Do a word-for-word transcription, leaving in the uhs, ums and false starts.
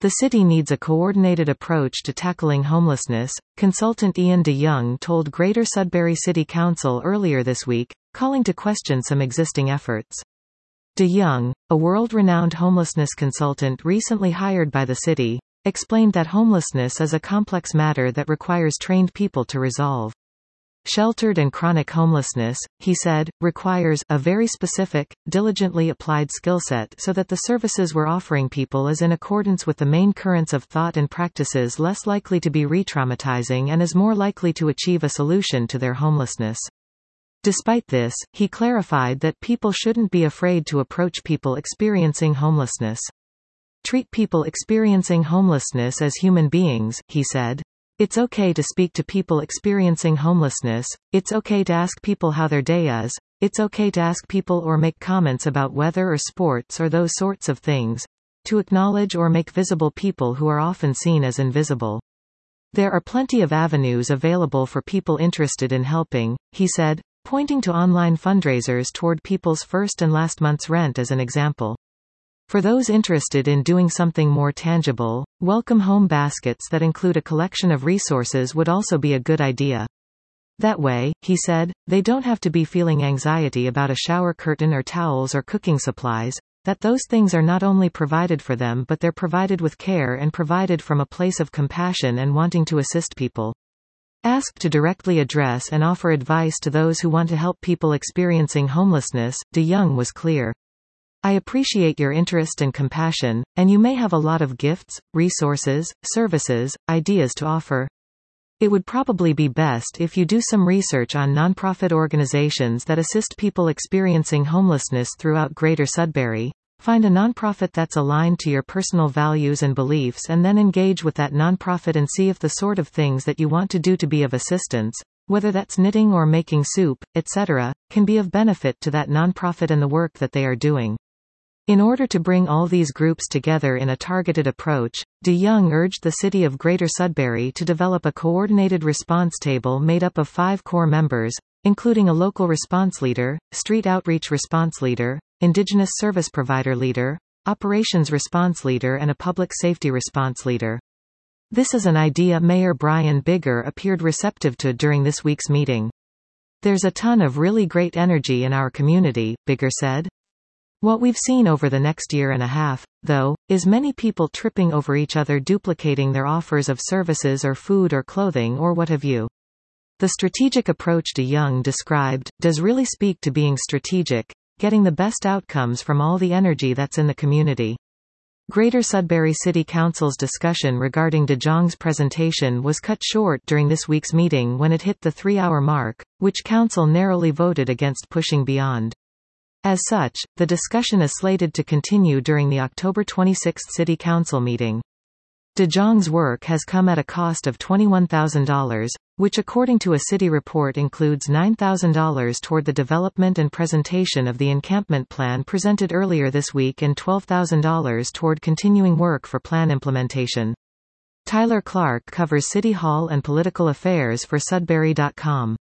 The city needs a coordinated approach to tackling homelessness, consultant Ian de Jong told Greater Sudbury City Council earlier this week, calling to question some existing efforts. De Jong, a world-renowned homelessness consultant recently hired by the city, explained that homelessness is a complex matter that requires trained people to resolve. Sheltered and chronic homelessness, he said, requires a very specific, diligently applied skill set so that the services we're offering people is in accordance with the main currents of thought and practices, less likely to be re-traumatizing and is more likely to achieve a solution to their homelessness. Despite this, he clarified that people shouldn't be afraid to approach people experiencing homelessness. Treat people experiencing homelessness as human beings, he said. It's okay to speak to people experiencing homelessness, it's okay to ask people how their day is, it's okay to ask people or make comments about weather or sports or those sorts of things, to acknowledge or make visible people who are often seen as invisible. There are plenty of avenues available for people interested in helping, he said, pointing to online fundraisers toward people's first and last month's rent as an example. For those interested in doing something more tangible, welcome home baskets that include a collection of resources would also be a good idea. That way, he said, they don't have to be feeling anxiety about a shower curtain or towels or cooking supplies, that those things are not only provided for them but they're provided with care and provided from a place of compassion and wanting to assist people. Asked to directly address and offer advice to those who want to help people experiencing homelessness, de Jong was clear. I appreciate your interest and compassion, and you may have a lot of gifts, resources, services, ideas to offer. It would probably be best if you do some research on nonprofit organizations that assist people experiencing homelessness throughout Greater Sudbury. Find a nonprofit that's aligned to your personal values and beliefs and then engage with that nonprofit and see if the sort of things that you want to do to be of assistance, whether that's knitting or making soup, et cetera, can be of benefit to that nonprofit and the work that they are doing. In order to bring all these groups together in a targeted approach, de Jong urged the City of Greater Sudbury to develop a coordinated response table made up of five core members, including a local response leader, street outreach response leader, Indigenous service provider leader, operations response leader and a public safety response leader. This is an idea Mayor Brian Bigger appeared receptive to during this week's meeting. There's a ton of really great energy in our community, Bigger said. What we've seen over the next year and a half, though, is many people tripping over each other, duplicating their offers of services or food or clothing or what have you. The strategic approach de Jong described does really speak to being strategic, getting the best outcomes from all the energy that's in the community. Greater Sudbury City Council's discussion regarding de Jong's presentation was cut short during this week's meeting when it hit the three-hour mark, which council narrowly voted against pushing beyond. As such, the discussion is slated to continue during the October twenty-sixth City Council meeting. De Jong's work has come at a cost of twenty-one thousand dollars, which according to a city report includes nine thousand dollars toward the development and presentation of the encampment plan presented earlier this week and twelve thousand dollars toward continuing work for plan implementation. Tyler Clark covers City Hall and political affairs for Sudbury dot com.